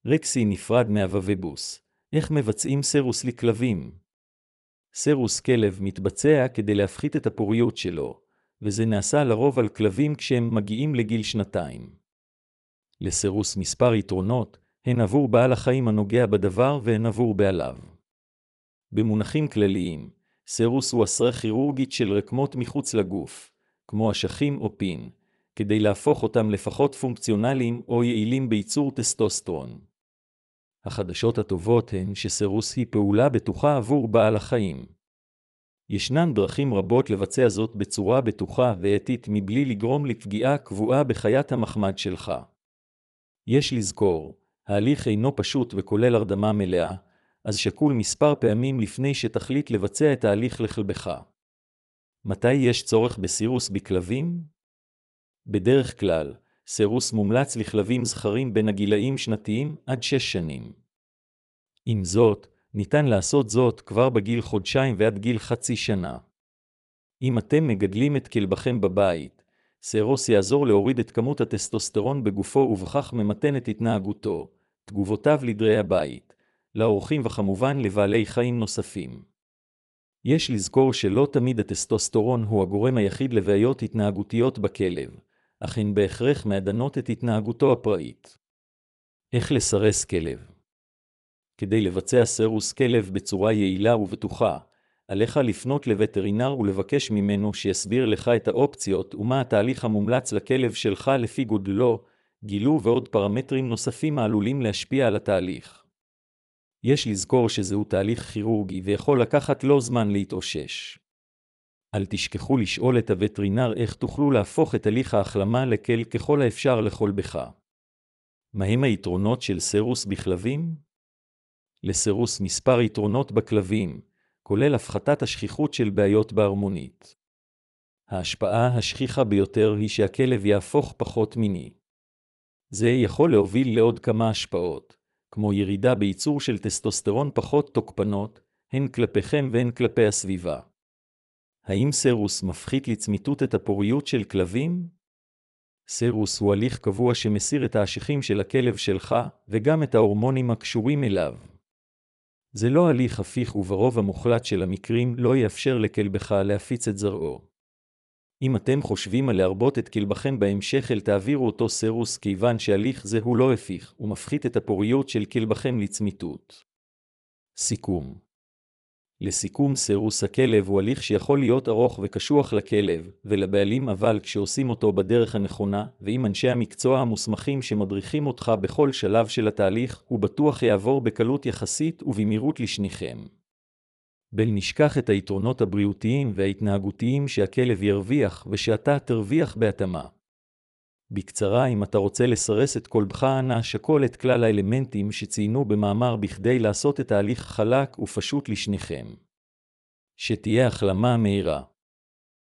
רקסי נפרד מהוובבוס. איך מבצעים סירוס לכלבים? סירוס כלב מתבצע כדי להפחית את הפוריות שלו, וזה נעשה לרוב על כלבים כשהם מגיעים לגיל 2. לסירוס מספר יתרונות, הן עבור בעל החיים הנוגע בדבר והן עבור בעליו. במונחים כלליים, סירוס הוא הסרה כירורגית של רקמות מחוץ לגוף, כמו אשכים או פין, כדי להפוך אותם לפחות פונקציונליים או יעילים בייצור טסטוסטרון. החדשות הטובות הן שסירוס היא פעולה בטוחה עבור בעל החיים. ישנן דרכים רבות לבצע זאת בצורה בטוחה ואתית מבלי לגרום לפגיעה קבועה בחיית המחמד שלך. יש לזכור, ההליך אינו פשוט וכולל הרדמה מלאה, אז שקול מספר פעמים לפני שתחליט לבצע את ההליך לכלבך. מתי יש צורך בסירוס בכלבים? בדרך כלל, סירוס מומלץ לכלבים זכרים בין הגילאים שנתיים עד 6 שנים. עם זאת, ניתן לעשות זאת כבר בגיל חודשיים ועד גיל חצי שנה. אם אתם מגדלים את כלבכם בבית, סירוס יעזור להוריד את כמות הטסטוסטרון בגופו ובכך ממתן את התנהגותו, תגובותיו לדרי הבית, לאורחים וכמובן לבעלי חיים נוספים. יש לזכור שלא תמיד הטסטוסטרון הוא הגורם היחיד לבעיות התנהגותיות בכלב, אך הן בהכרח מעדנות את התנהגותו הפראית. איך לסרס כלב? כדי לבצע סירוס כלב בצורה יעילה ובטוחה, עליך לפנות לווטרינר ולבקש ממנו שיסביר לך את האופציות ומה התהליך המומלץ לכלב שלך לפי גודלו, גילו ועוד פרמטרים נוספים העלולים להשפיע על התהליך. יש לזכור שזהו תהליך כירורגי ויכול לקחת לו זמן להתאושש. אל תשכחו לשאול את הווטרינר איך תוכלו להפוך את הליך ההחלמה לקל ככל האפשר לכלבך. מהם היתרונות של סירוס בכלבים? לסירוס מספר יתרונות בכלבים, כולל הפחתת השכיחות של בעיות בהרמונית. ההשפעה השכיחה ביותר היא שהכלב יהפוך פחות מיני. זה יכול להוביל לעוד כמה השפעות, כמו ירידה בייצור של טסטוסטרון פחות תוקפנות, הן כלפיכם והן כלפי הסביבה. האם סירוס מפחית לצמיתות את הפוריות של כלבים? סירוס הוא הליך קבוע שמסיר את האשכים של הכלב שלך וגם את ההורמונים הקשורים אליו. זה לא הליך הפיך וברוב המוחלט של המקרים לא יאפשר לכלבך להפיץ את זרעו. אם אתם חושבים על להרבות את כלבכם בהמשך אל תעבירו אותו סירוס כיוון שהליך זה הוא לא הפיך ומפחית את הפוריות של כלבכם לצמיתות. סיכום. לסיכום, סירוס הכלב הוא הליך שיכול להיות ארוך וקשוח לכלב ולבעלים, אבל כשעושים אותו בדרך הנכונה ועם אנשי המקצוע המוסמכים שמדריכים אותך בכל שלב של התהליך, הוא בטוח יעבור בקלות יחסית ובמהירות לשניכם. בל נשכח את היתרונות הבריאותיים וההתנהגותיים שהכלב ירוויח ושאתה תרוויח בהתאמה. בקצרה, אם אתה רוצה לסרס את כלבך, אנא שקול את כלל האלמנטים שציינו במאמר בכדי לעשות את ההליך חלק ופשוט לשניכם. שתהיה החלמה מהירה.